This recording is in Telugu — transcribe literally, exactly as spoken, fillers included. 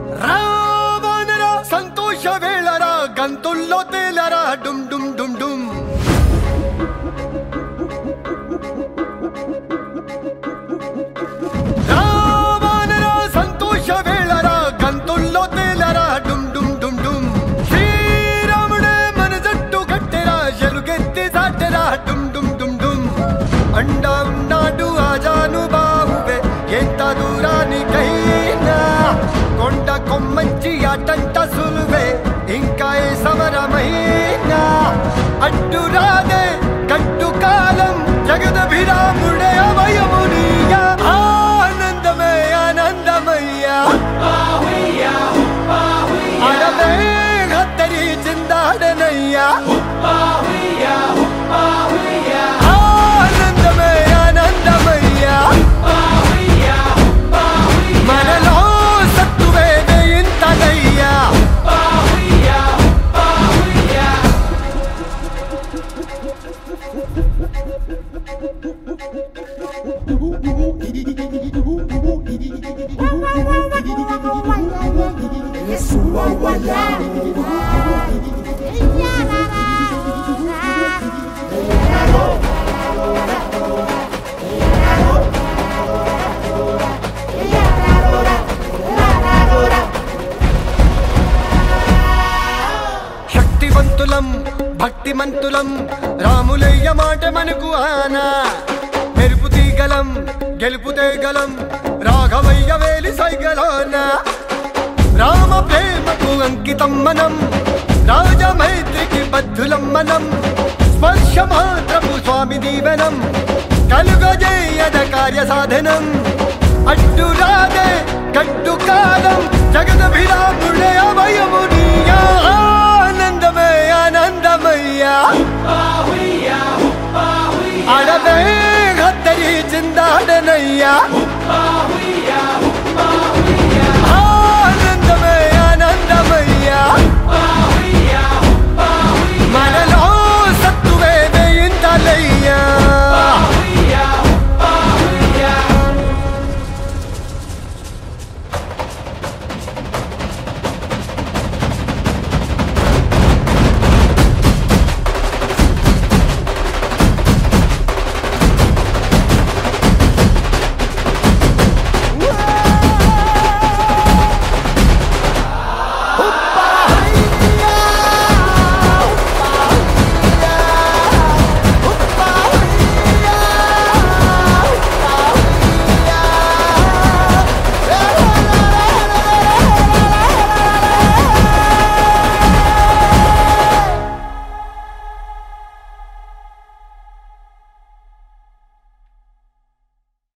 రావనరా సంతోష వేళరా గంతుల్లో తేలరా డుమ్ డుమ్ డుమ్ డుమ్ రావనరా సంతోష వేళరా గంతుల్లో తేలరా డుమ్ డుమ్ డుమ్ డుమ్ శ్రీరాముడే మన జట్టు కట్టెరా ఎలుగెత్తి సాటెరా డుమ్ డుమ్ డుమ్ డుమ్ అండా ఉన్నాడు ఆజాను బాబువే ఎంత దూరానికైనా కొండ కొమ్మంచి అటంట సులువే ఇంకా ఏ సమరమైనా అడ్డు రాదే కట్టు కాలం జగదభిరాముడే అభయమునియా ఆనందమే ఆనందమయ్యా అడవే హత్తరి చిందాడనయ్యా ఆనందమే ఆనందమయ్యా మనలో సత్తువే ఇంతదయ్యా శక్తివంతులం భక్తిమంతులం రాములయ్య మాట మనకు ఆనా మెరుపు తీగలం గెలుపు తేగలం రాఘవయ్య వేలి సైగలోన రామ ప్రేమకు అంకితం మనం రాజమైత్రికి బద్ధులం మనం స్పర్శ మాత్రపు స్వామి దీవెనం కలుగజేయద కార్య సాధనం అడ్డు రాదే కట్టు కాలం జగదభిరాముడే అభయమునియా ఆనందమే ఆనందమయ్యా అడవే హత్తరి చిందాడనయ్యా